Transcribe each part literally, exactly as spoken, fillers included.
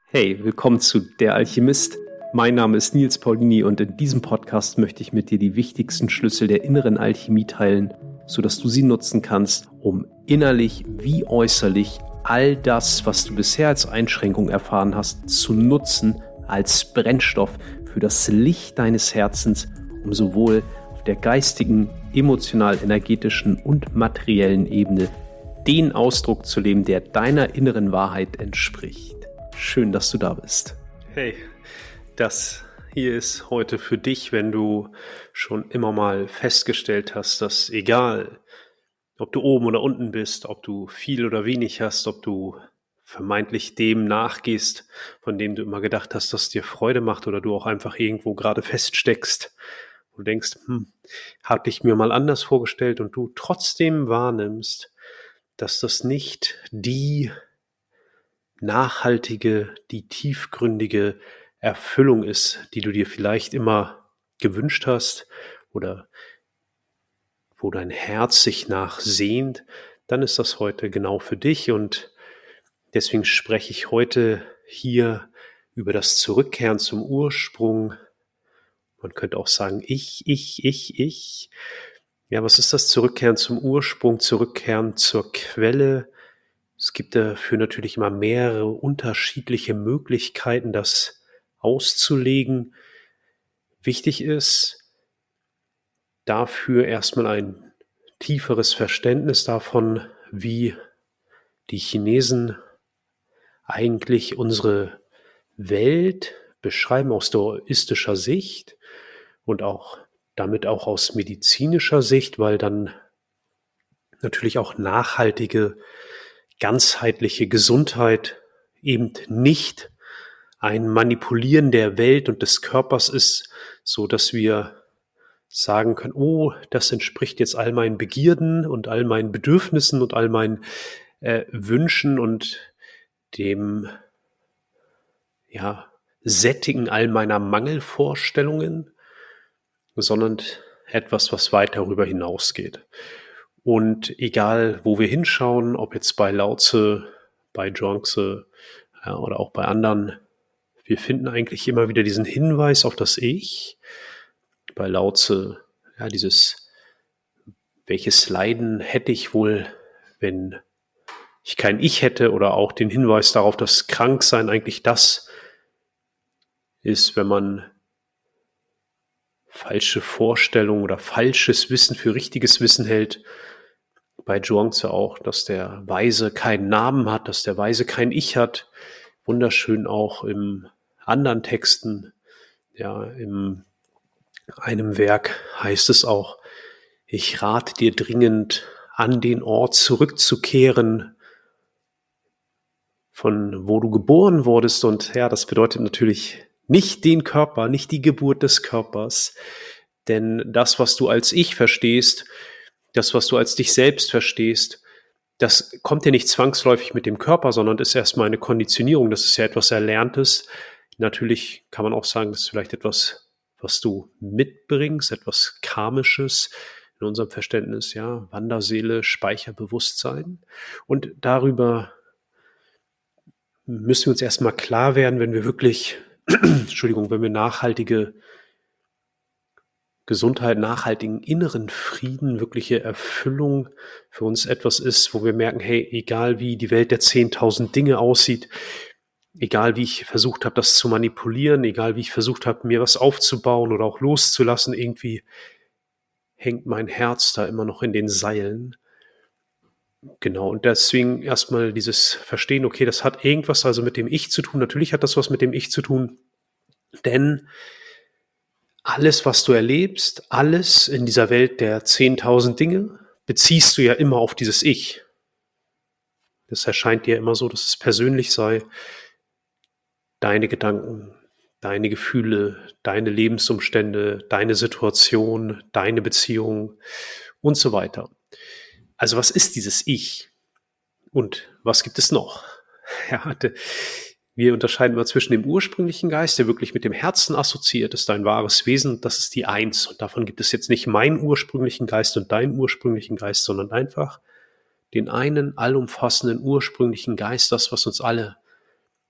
Hey, willkommen zu Der Alchemist. Mein Name ist Nils Paulini und in diesem Podcast möchte ich mit dir die wichtigsten Schlüssel der inneren Alchemie teilen, sodass du sie nutzen kannst, um innerlich wie äußerlich all das, was du bisher als Einschränkung erfahren hast, zu nutzen als Brennstoff für das Licht deines Herzens, um sowohl auf der geistigen, emotional-energetischen und materiellen Ebene den Ausdruck zu leben, der deiner inneren Wahrheit entspricht. Schön, dass du da bist. Hey, das hier ist heute für dich, wenn du schon immer mal festgestellt hast, dass egal, ob du oben oder unten bist, ob du viel oder wenig hast, ob du vermeintlich dem nachgehst, von dem du immer gedacht hast, dass es dir Freude macht, oder du auch einfach irgendwo gerade feststeckst, wo du denkst, hm, hatte ich mir mal anders vorgestellt, und du trotzdem wahrnimmst, dass das nicht die nachhaltige, die tiefgründige Erfüllung ist, die du dir vielleicht immer gewünscht hast oder wo dein Herz sich nach sehnt, dann ist das heute genau für dich. Und deswegen spreche ich heute hier über das Zurückkehren zum Ursprung. Man könnte auch sagen, ich, ich, ich, ich. Ja, was ist das Zurückkehren zum Ursprung, Zurückkehren zur Quelle? Es gibt dafür natürlich immer mehrere unterschiedliche Möglichkeiten, das auszulegen. Wichtig ist dafür erstmal ein tieferes Verständnis davon, wie die Chinesen eigentlich unsere Welt beschreiben aus daoistischer Sicht und auch damit auch aus medizinischer Sicht, weil dann natürlich auch nachhaltige ganzheitliche Gesundheit eben nicht ein Manipulieren der Welt und des Körpers ist, so dass wir sagen können, oh, das entspricht jetzt all meinen Begierden und all meinen Bedürfnissen und all meinen äh, Wünschen und dem ja, Sättigen all meiner Mangelvorstellungen, sondern etwas, was weit darüber hinausgeht. Und egal, wo wir hinschauen, ob jetzt bei Lao Tzu, bei Zhuangzi ja, oder auch bei anderen, wir finden eigentlich immer wieder diesen Hinweis auf das Ich. Bei Lao Tzu, ja, dieses, welches Leiden hätte ich wohl, wenn ich kein Ich hätte, oder auch den Hinweis darauf, dass Kranksein eigentlich das ist, wenn man falsche Vorstellungen oder falsches Wissen für richtiges Wissen hält. Bei Zhuangzi auch, dass der Weise keinen Namen hat, dass der Weise kein Ich hat. Wunderschön auch in anderen Texten. Ja, in einem Werk heißt es auch, ich rate dir dringend, an den Ort zurückzukehren, von wo du geboren wurdest. Und ja, das bedeutet natürlich nicht den Körper, nicht die Geburt des Körpers. Denn das, was du als Ich verstehst, das, was du als dich selbst verstehst, das kommt ja nicht zwangsläufig mit dem Körper, sondern ist erstmal eine Konditionierung. Das ist ja etwas Erlerntes. Natürlich kann man auch sagen, das ist vielleicht etwas, was du mitbringst, etwas Karmisches in unserem Verständnis, ja, Wanderseele, Speicherbewusstsein. Und darüber müssen wir uns erstmal klar werden, wenn wir wirklich, Entschuldigung, wenn wir nachhaltige Gesundheit, nachhaltigen inneren Frieden, wirkliche Erfüllung für uns etwas ist, wo wir merken, hey, egal wie die Welt der zehntausend Dinge aussieht, egal wie ich versucht habe, das zu manipulieren, egal wie ich versucht habe, mir was aufzubauen oder auch loszulassen, irgendwie hängt mein Herz da immer noch in den Seilen. Genau, und deswegen erstmal dieses Verstehen, okay, das hat irgendwas also mit dem Ich zu tun. Natürlich hat das was mit dem Ich zu tun, denn alles, was du erlebst, alles in dieser Welt der zehntausend Dinge, beziehst du ja immer auf dieses Ich. Das erscheint dir immer so, dass es persönlich sei. Deine Gedanken, deine Gefühle, deine Lebensumstände, deine Situation, deine Beziehung und so weiter. Also was ist dieses Ich? Und was gibt es noch? Ja, wir unterscheiden mal zwischen dem ursprünglichen Geist, der wirklich mit dem Herzen assoziiert ist, dein wahres Wesen, das ist die Eins. Und davon gibt es jetzt nicht meinen ursprünglichen Geist und deinen ursprünglichen Geist, sondern einfach den einen allumfassenden ursprünglichen Geist, das, was uns alle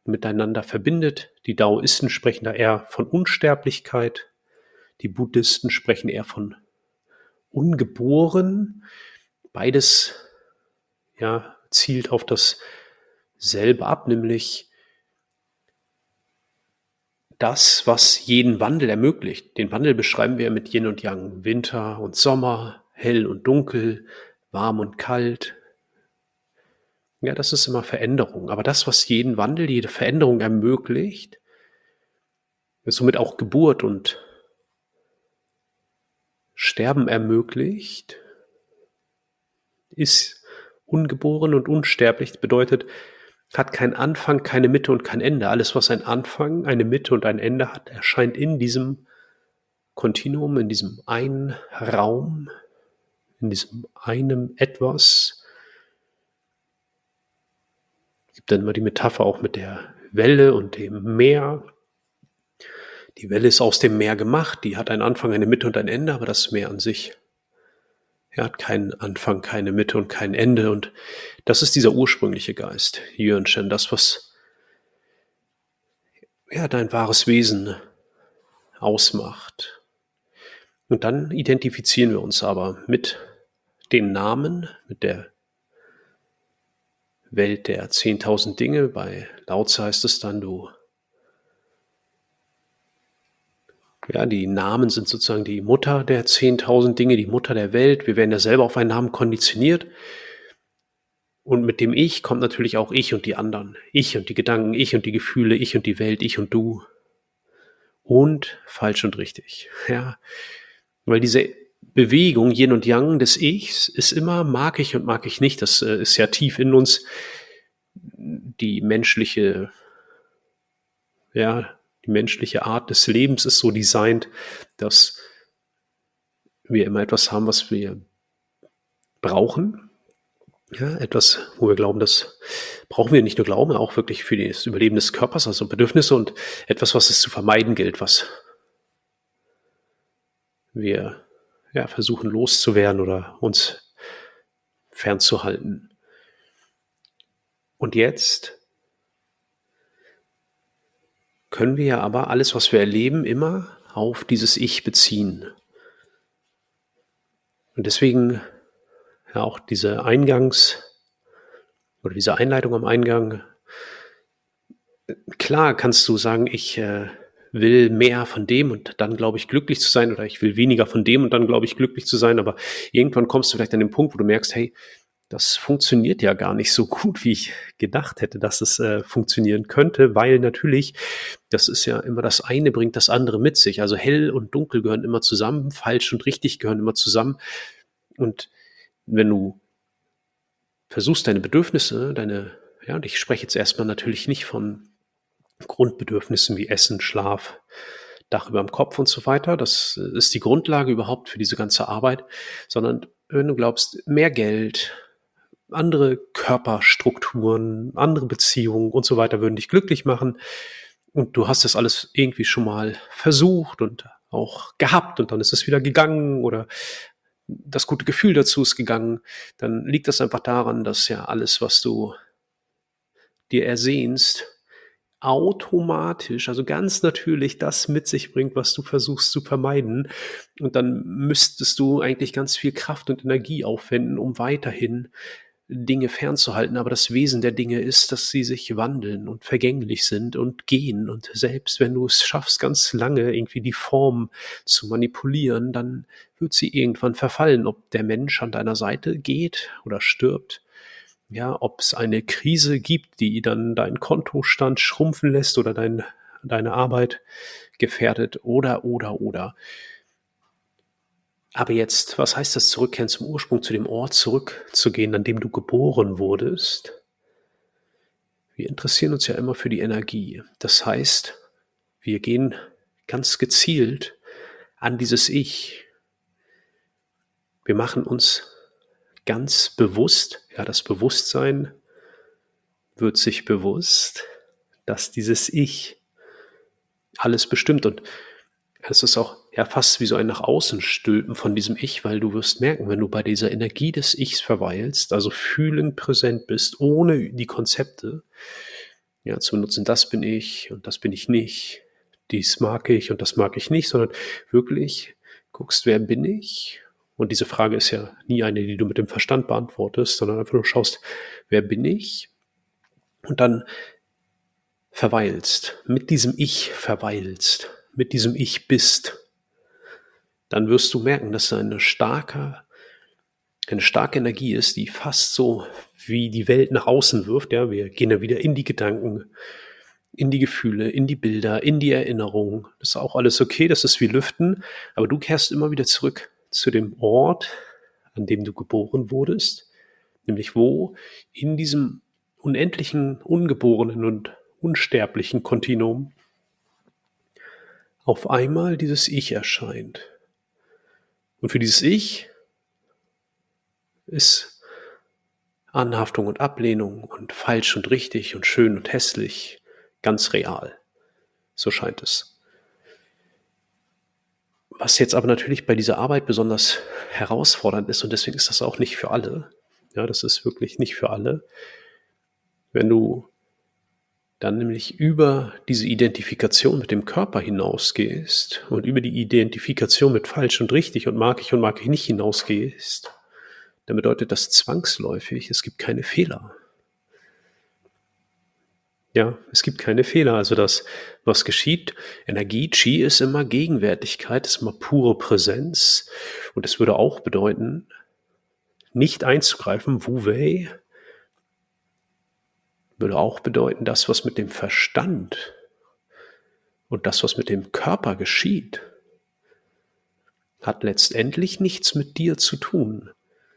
miteinander verbindet. Die Daoisten sprechen da eher von Unsterblichkeit. Die Buddhisten sprechen eher von ungeboren. Beides ja, zielt auf dasselbe ab, nämlich das, was jeden Wandel ermöglicht. Den Wandel beschreiben wir mit Yin und Yang, Winter und Sommer, hell und dunkel, warm und kalt. Ja, das ist immer Veränderung. Aber das, was jeden Wandel, jede Veränderung ermöglicht, ist somit auch Geburt und Sterben ermöglicht, ist ungeboren und unsterblich, bedeutet, hat keinen Anfang, keine Mitte und kein Ende. Alles, was einen Anfang, eine Mitte und ein Ende hat, erscheint in diesem Kontinuum, in diesem einen Raum, in diesem einem Etwas. Es gibt dann immer die Metapher auch mit der Welle und dem Meer. Die Welle ist aus dem Meer gemacht, die hat einen Anfang, eine Mitte und ein Ende, aber das Meer an sich, er hat keinen Anfang, keine Mitte und kein Ende. Und das ist dieser ursprüngliche Geist, Yuan-Shen, das, was ja, dein wahres Wesen ausmacht. Und dann identifizieren wir uns aber mit den Namen, mit der Welt der zehntausend Dinge. Bei Lao-Tzu heißt es dann, du Ja, die Namen sind sozusagen die Mutter der zehntausend Dinge, die Mutter der Welt. Wir werden ja selber auf einen Namen konditioniert. Und mit dem Ich kommt natürlich auch ich und die anderen. Ich und die Gedanken, ich und die Gefühle, ich und die Welt, ich und du. Und falsch und richtig. Ja, weil diese Bewegung, Yin und Yang des Ichs, ist immer mag ich und mag ich nicht. Das äh, ist ja tief in uns. Die menschliche, ja, Die menschliche Art des Lebens ist so designt, dass wir immer etwas haben, was wir brauchen. Ja, etwas, wo wir glauben, das brauchen wir nicht nur glauben, auch wirklich für das Überleben des Körpers, also Bedürfnisse, und etwas, was es zu vermeiden gilt, was wir ja, versuchen loszuwerden oder uns fernzuhalten. Und jetzt können wir ja aber alles, was wir erleben, immer auf dieses Ich beziehen. Und deswegen ja auch diese Eingangs- oder diese Einleitung am Eingang. Klar kannst du sagen, ich äh, will mehr von dem und dann glaube ich glücklich zu sein, oder ich will weniger von dem und dann glaube ich glücklich zu sein, aber irgendwann kommst du vielleicht an den Punkt, wo du merkst, hey, das funktioniert ja gar nicht so gut, wie ich gedacht hätte, dass es äh, funktionieren könnte, weil natürlich, das ist ja immer, das eine bringt das andere mit sich. Also hell und dunkel gehören immer zusammen, falsch und richtig gehören immer zusammen. Und wenn du versuchst, deine Bedürfnisse, deine, ja, und ich spreche jetzt erstmal natürlich nicht von Grundbedürfnissen wie Essen, Schlaf, Dach über dem Kopf und so weiter, das ist die Grundlage überhaupt für diese ganze Arbeit, sondern wenn du glaubst, mehr Geld, andere Körperstrukturen, andere Beziehungen und so weiter würden dich glücklich machen und du hast das alles irgendwie schon mal versucht und auch gehabt und dann ist es wieder gegangen oder das gute Gefühl dazu ist gegangen, dann liegt das einfach daran, dass ja alles, was du dir ersehnst, automatisch, also ganz natürlich das mit sich bringt, was du versuchst zu vermeiden. Und dann müsstest du eigentlich ganz viel Kraft und Energie aufwenden, um weiterhin Dinge fernzuhalten. Aber das Wesen der Dinge ist, dass sie sich wandeln und vergänglich sind und gehen. Und selbst wenn du es schaffst, ganz lange irgendwie die Form zu manipulieren, dann wird sie irgendwann verfallen. Ob der Mensch an deiner Seite geht oder stirbt, ja, ob es eine Krise gibt, die dann deinen Kontostand schrumpfen lässt oder dein, deine Arbeit gefährdet oder, oder, oder. Aber jetzt, was heißt das, zurückkehren zum Ursprung, zu dem Ort zurückzugehen, an dem du geboren wurdest? Wir interessieren uns ja immer für die Energie. Das heißt, wir gehen ganz gezielt an dieses Ich. Wir machen uns ganz bewusst, ja, das Bewusstsein wird sich bewusst, dass dieses Ich alles bestimmt. Und es ist auch ja fast wie so ein nach außen stülpen von diesem Ich, weil du wirst merken, wenn du bei dieser Energie des Ichs verweilst, also fühlend präsent bist, ohne die Konzepte, ja, zu benutzen, das bin ich und das bin ich nicht, dies mag ich und das mag ich nicht, sondern wirklich guckst, wer bin ich? Und diese Frage ist ja nie eine, die du mit dem Verstand beantwortest, sondern einfach nur schaust, wer bin ich? Und dann verweilst, mit diesem Ich verweilst, mit diesem Ich bist, dann wirst du merken, dass eine starke, eine starke Energie ist, die fast so wie die Welt nach außen wirft. Ja, wir gehen ja wieder in die Gedanken, in die Gefühle, in die Bilder, in die Erinnerungen. Das ist auch alles okay, das ist wie Lüften, aber du kehrst immer wieder zurück zu dem Ort, an dem du geboren wurdest, nämlich wo in diesem unendlichen, ungeborenen und unsterblichen Kontinuum auf einmal dieses Ich erscheint. Und für dieses Ich ist Anhaftung und Ablehnung und falsch und richtig und schön und hässlich ganz real. So scheint es. Was jetzt aber natürlich bei dieser Arbeit besonders herausfordernd ist, und deswegen ist das auch nicht für alle, ja, das ist wirklich nicht für alle, wenn du dann nämlich über diese Identifikation mit dem Körper hinausgehst und über die Identifikation mit falsch und richtig und mag ich und mag ich nicht hinausgehst, dann bedeutet das zwangsläufig, es gibt keine Fehler. Ja, es gibt keine Fehler. Also das, was geschieht, Energie, Qi ist immer Gegenwärtigkeit, ist immer pure Präsenz. Und es würde auch bedeuten, nicht einzugreifen, Wu Wei, würde auch bedeuten, das, was mit dem Verstand und das, was mit dem Körper geschieht, hat letztendlich nichts mit dir zu tun.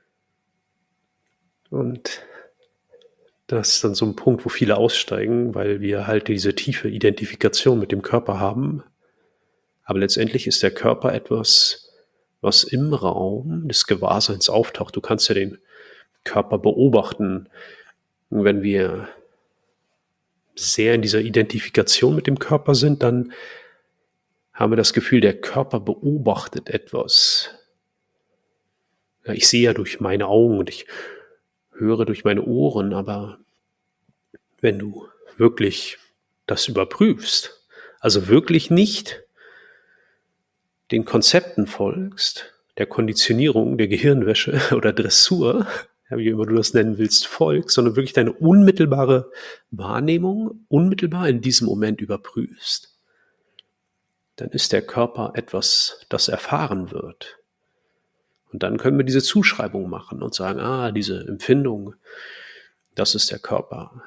Und das ist dann so ein Punkt, wo viele aussteigen, weil wir halt diese tiefe Identifikation mit dem Körper haben. Aber letztendlich ist der Körper etwas, was im Raum des Gewahrseins auftaucht. Du kannst ja den Körper beobachten. Wenn wir sehr in dieser Identifikation mit dem Körper sind, dann haben wir das Gefühl, der Körper beobachtet etwas. Ja, ich sehe ja durch meine Augen und ich höre durch meine Ohren, aber wenn du wirklich das überprüfst, also wirklich nicht den Konzepten folgst, der Konditionierung, der Gehirnwäsche oder Dressur, ja, wie immer du das nennen willst, folgst, sondern wirklich deine unmittelbare Wahrnehmung unmittelbar in diesem Moment überprüfst, dann ist der Körper etwas, das erfahren wird. Und dann können wir diese Zuschreibung machen und sagen, ah, diese Empfindung, das ist der Körper.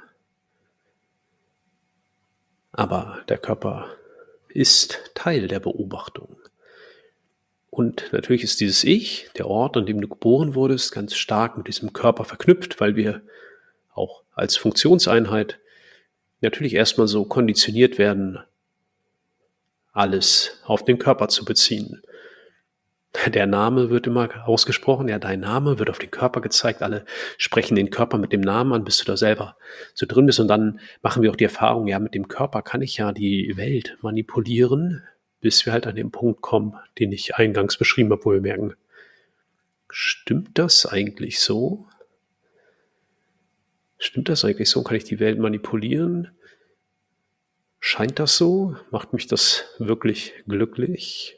Aber der Körper ist Teil der Beobachtung. Und natürlich ist dieses Ich, der Ort, an dem du geboren wurdest, ganz stark mit diesem Körper verknüpft, weil wir auch als Funktionseinheit natürlich erstmal so konditioniert werden, alles auf den Körper zu beziehen. Der Name wird immer ausgesprochen, ja, dein Name wird auf den Körper gezeigt, alle sprechen den Körper mit dem Namen an, bis du da selber so drin bist und dann machen wir auch die Erfahrung, ja, mit dem Körper kann ich ja die Welt manipulieren, bis wir halt an den Punkt kommen, den ich eingangs beschrieben habe, wo wir merken, stimmt das eigentlich so? Stimmt das eigentlich so? Kann ich die Welt manipulieren? Scheint das so? Macht mich das wirklich glücklich?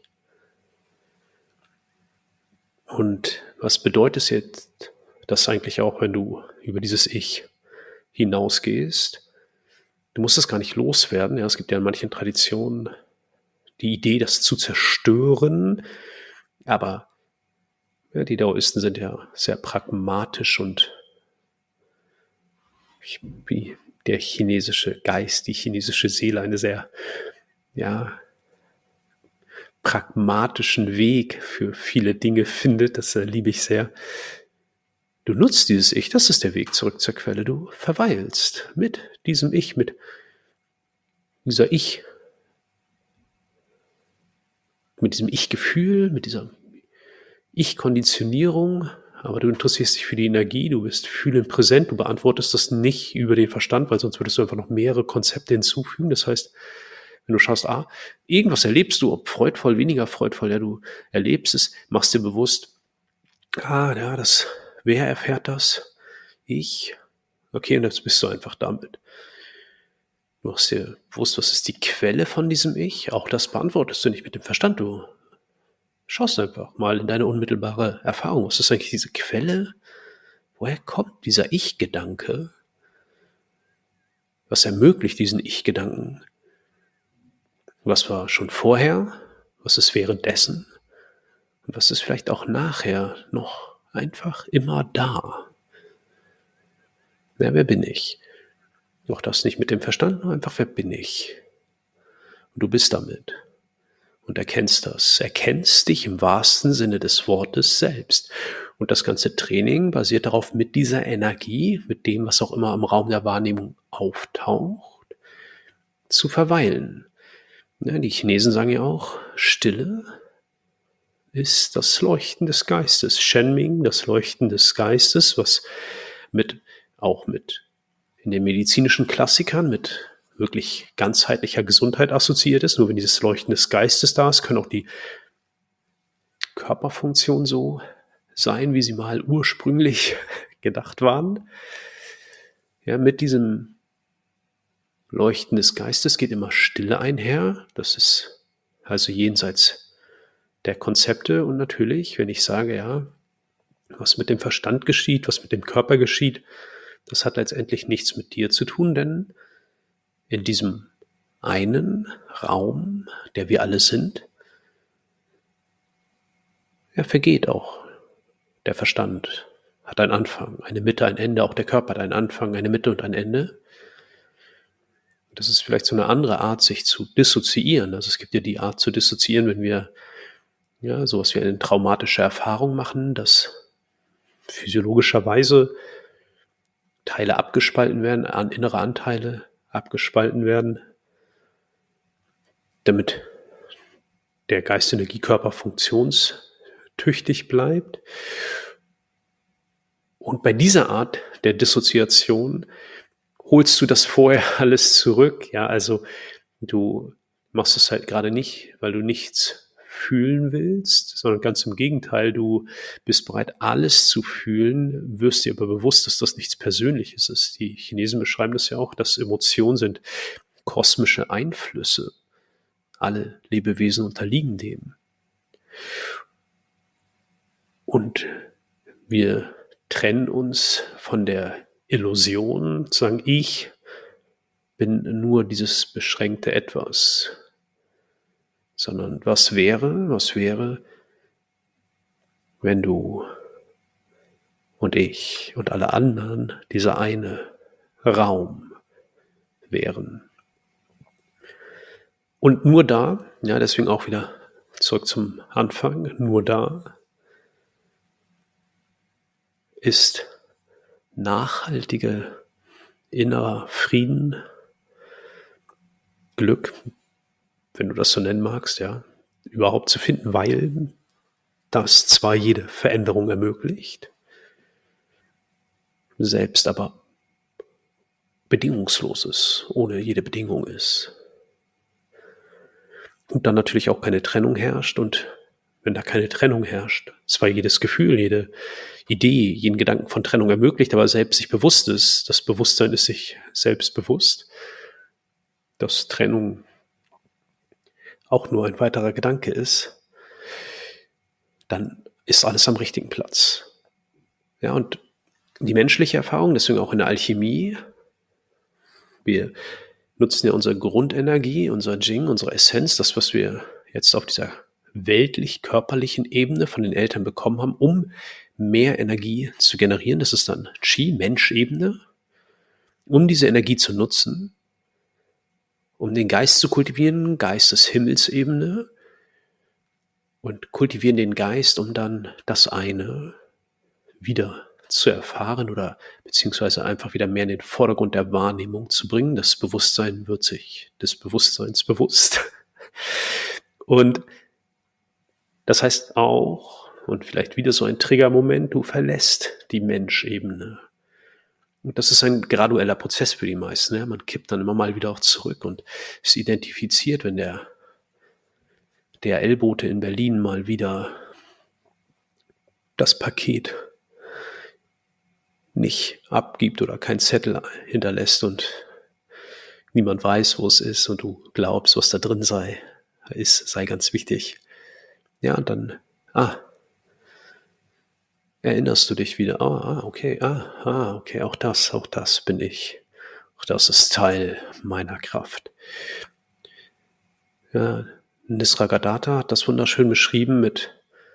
Und was bedeutet es jetzt das eigentlich auch, wenn du über dieses Ich hinausgehst? Du musst es gar nicht loswerden. Ja, es gibt ja in manchen Traditionen die Idee, das zu zerstören. Aber ja, die Daoisten sind ja sehr pragmatisch und wie der chinesische Geist, die chinesische Seele, eine sehr, ja, pragmatischen Weg für viele Dinge findet, das äh, liebe ich sehr. Du nutzt dieses Ich, das ist der Weg zurück zur Quelle. Du verweilst mit diesem Ich, mit dieser Ich, mit diesem Ich-Gefühl, mit dieser Ich-Konditionierung, aber du interessierst dich für die Energie, du bist fühlend präsent, du beantwortest das nicht über den Verstand, weil sonst würdest du einfach noch mehrere Konzepte hinzufügen. Das heißt, wenn du schaust, ah, irgendwas erlebst du, ob freudvoll, weniger freudvoll, ja, du erlebst es, machst dir bewusst, ah, ja, das, wer erfährt das? Ich. Okay, und jetzt bist du einfach damit. Du hast dir bewusst, was ist die Quelle von diesem Ich? Auch das beantwortest du nicht mit dem Verstand. Du schaust einfach mal in deine unmittelbare Erfahrung. Was ist eigentlich diese Quelle? Woher kommt dieser Ich-Gedanke? Was ermöglicht diesen Ich-Gedanken? Was war schon vorher? Was ist währenddessen? Und was ist vielleicht auch nachher noch einfach immer da? Ja, wer bin ich? Auch das nicht mit dem Verstand, nur einfach, wer bin ich? Und du bist damit und erkennst das. Erkennst dich im wahrsten Sinne des Wortes selbst. Und das ganze Training basiert darauf, mit dieser Energie, mit dem, was auch immer im Raum der Wahrnehmung auftaucht, zu verweilen. Ja, die Chinesen sagen ja auch, Stille ist das Leuchten des Geistes. Shenming, das Leuchten des Geistes, was mit, auch mit in den medizinischen Klassikern mit wirklich ganzheitlicher Gesundheit assoziiert ist. Nur wenn dieses Leuchten des Geistes da ist, können auch die Körperfunktionen so sein, wie sie mal ursprünglich gedacht waren. Ja, mit diesem Leuchten des Geistes geht immer Stille einher. Das ist also jenseits der Konzepte. Und natürlich, wenn ich sage, ja, was mit dem Verstand geschieht, was mit dem Körper geschieht, das hat letztendlich nichts mit dir zu tun, denn in diesem einen Raum, der wir alle sind, ja, vergeht auch der Verstand, hat einen Anfang, eine Mitte, ein Ende, auch der Körper hat einen Anfang, eine Mitte und ein Ende. Das ist vielleicht so eine andere Art, sich zu dissoziieren. Also es gibt ja die Art zu dissoziieren, wenn wir ja sowas wie eine traumatische Erfahrung machen, dass physiologischerweise Teile abgespalten werden, an innere Anteile abgespalten werden, damit der Geist-Energie-Körper funktionstüchtig bleibt. Und bei dieser Art der Dissoziation holst du das vorher alles zurück. Ja, also du machst es halt gerade nicht, weil du nichts fühlen willst, sondern ganz im Gegenteil, du bist bereit, alles zu fühlen, wirst dir aber bewusst, dass das nichts Persönliches ist. Die Chinesen beschreiben das ja auch, dass Emotionen sind kosmische Einflüsse. Alle Lebewesen unterliegen dem. Und wir trennen uns von der Illusion, zu sagen, ich bin nur dieses beschränkte Etwas. Sondern was wäre, was wäre, wenn du und ich und alle anderen dieser eine Raum wären. Und nur da, ja, deswegen auch wieder zurück zum Anfang, nur da ist nachhaltige innerer Frieden, Glück, wenn du das so nennen magst, ja, überhaupt zu finden, weil das zwar jede Veränderung ermöglicht, selbst aber bedingungslos ist, ohne jede Bedingung ist. Und dann natürlich auch keine Trennung herrscht. Und wenn da keine Trennung herrscht, zwar jedes Gefühl, jede Idee, jeden Gedanken von Trennung ermöglicht, aber selbst sich bewusst ist, das Bewusstsein ist sich selbst bewusst, dass Trennung auch nur ein weiterer Gedanke ist, dann ist alles am richtigen Platz. Ja, und die menschliche Erfahrung, deswegen auch in der Alchemie, wir nutzen ja unsere Grundenergie, unser Jing, unsere Essenz, das, was wir jetzt auf dieser weltlich-körperlichen Ebene von den Eltern bekommen haben, um mehr Energie zu generieren. Das ist dann Qi, Mensch-Ebene, um diese Energie zu nutzen, um den Geist zu kultivieren, Geist des Himmelsebene, und kultivieren den Geist, um dann das eine wieder zu erfahren oder beziehungsweise einfach wieder mehr in den Vordergrund der Wahrnehmung zu bringen. Das Bewusstsein wird sich des Bewusstseins bewusst. Und das heißt auch, und vielleicht wieder so ein Triggermoment, du verlässt die Menschebene. Und das ist ein gradueller Prozess für die meisten. Ja? Man kippt dann immer mal wieder auch zurück und ist identifiziert, wenn der D H L-Bote in Berlin mal wieder das Paket nicht abgibt oder kein Zettel hinterlässt und niemand weiß, wo es ist und du glaubst, was da drin sei, ist, sei ganz wichtig. Ja, und dann, ah, erinnerst du dich wieder, ah, ah, okay, ah, ah, okay, auch das, auch das bin ich. Auch das ist Teil meiner Kraft. Ja, Nisargadatta hat das wunderschön beschrieben mit,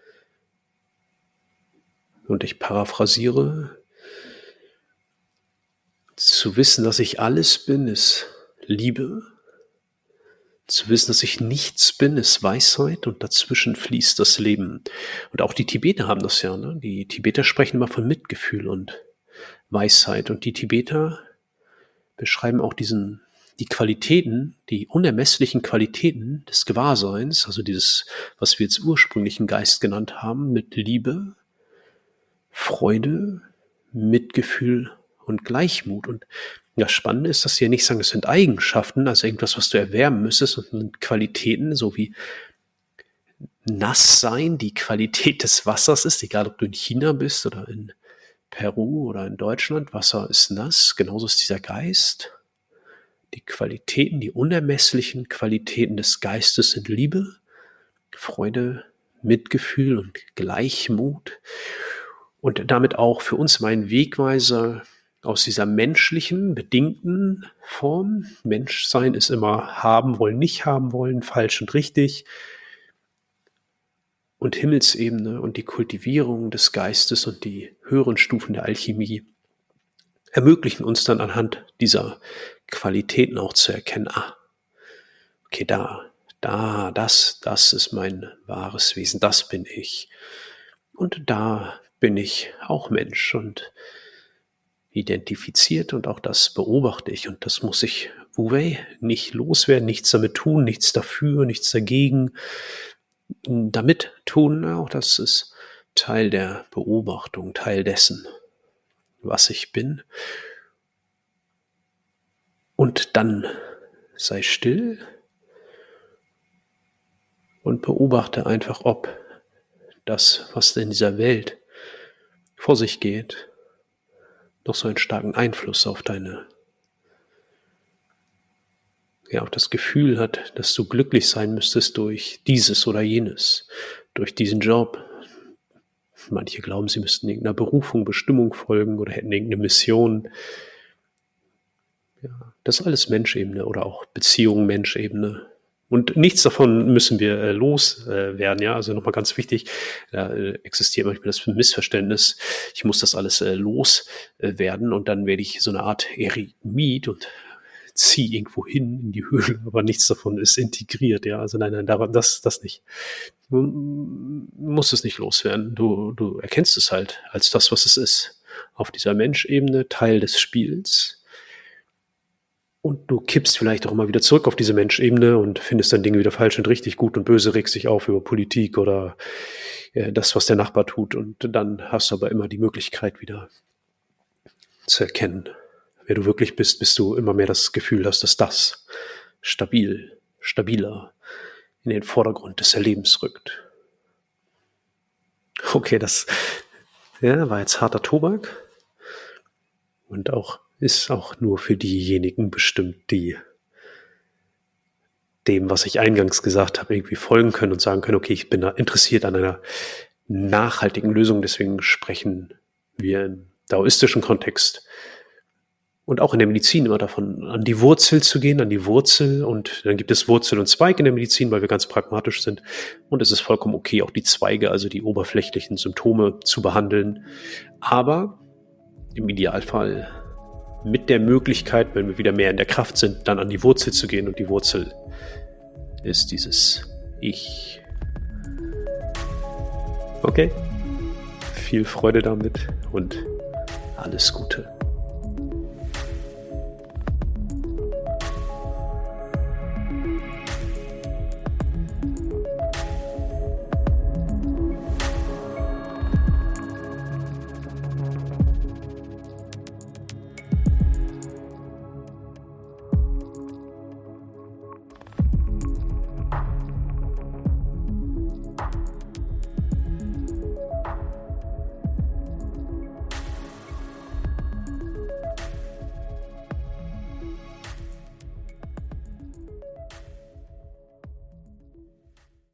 und ich paraphrasiere, zu wissen, dass ich alles bin, ist Liebe. Zu wissen, dass ich nichts bin, ist Weisheit und dazwischen fließt das Leben. Und auch die Tibeter haben das ja. Ne? Die Tibeter sprechen immer von Mitgefühl und Weisheit. Und die Tibeter beschreiben auch diesen, die Qualitäten, die unermesslichen Qualitäten des Gewahrseins, also dieses, was wir jetzt ursprünglichen Geist genannt haben, mit Liebe, Freude, Mitgefühl und Gleichmut. Und das Spannende ist, dass sie ja nicht sagen, es sind Eigenschaften, also irgendwas, was du erwärmen müsstest, sondern Qualitäten, so wie nass sein, die Qualität des Wassers ist, egal ob du in China bist oder in Peru oder in Deutschland, Wasser ist nass, genauso ist dieser Geist. Die Qualitäten, die unermesslichen Qualitäten des Geistes sind Liebe, Freude, Mitgefühl und Gleichmut. Und damit auch für uns mein Wegweiser aus dieser menschlichen, bedingten Form. Menschsein ist immer haben wollen, nicht haben wollen, falsch und richtig. Und Himmelsebene und die Kultivierung des Geistes und die höheren Stufen der Alchemie ermöglichen uns dann anhand dieser Qualitäten auch zu erkennen, ah, okay, da, da, das, das ist mein wahres Wesen, das bin ich. Und da bin ich auch Mensch und identifiziert und auch das beobachte ich und das muss ich, Wu-Wei, nicht loswerden, nichts damit tun, nichts dafür, nichts dagegen, damit tun, auch das ist Teil der Beobachtung, Teil dessen, was ich bin. Und dann sei still und beobachte einfach, ob das, was in dieser Welt vor sich geht, noch so einen starken Einfluss auf deine, ja, auf das Gefühl hat, dass du glücklich sein müsstest durch dieses oder jenes, durch diesen Job. Manche glauben, sie müssten irgendeiner Berufung, Bestimmung folgen oder hätten irgendeine Mission. Ja, das ist alles Menschebene oder auch Beziehung Menschebene. Und nichts davon müssen wir äh, loswerden, äh, ja, also nochmal ganz wichtig, da äh, existiert manchmal das Missverständnis, ich muss das alles äh, loswerden äh, und dann werde ich so eine Art Eremit und ziehe irgendwo hin in die Höhle, aber nichts davon ist integriert, ja, also nein, nein, daran, das, das nicht. Du musst es nicht loswerden, du, du erkennst es halt als das, was es ist, auf dieser Menschebene, Teil des Spiels. Und du kippst vielleicht auch immer wieder zurück auf diese Menschebene und findest dann Dinge wieder falsch und richtig, gut und böse, regst dich auf über Politik oder äh, das, was der Nachbar tut. Und dann hast du aber immer die Möglichkeit wieder zu erkennen, wer du wirklich bist, bis du immer mehr das Gefühl hast, dass das stabil, stabiler in den Vordergrund des Erlebens rückt. Okay, das ja, war jetzt harter Tobak und auch ist auch nur für diejenigen bestimmt, die dem, was ich eingangs gesagt habe, irgendwie folgen können und sagen können, okay, ich bin da interessiert an einer nachhaltigen Lösung, deswegen sprechen wir im daoistischen Kontext und auch in der Medizin immer davon, an die Wurzel zu gehen, an die Wurzel und dann gibt es Wurzel und Zweig in der Medizin, weil wir ganz pragmatisch sind und es ist vollkommen okay, auch die Zweige, also die oberflächlichen Symptome zu behandeln, aber im Idealfall mit der Möglichkeit, wenn wir wieder mehr in der Kraft sind, dann an die Wurzel zu gehen. Und die Wurzel ist dieses Ich. Okay, viel Freude damit und alles Gute.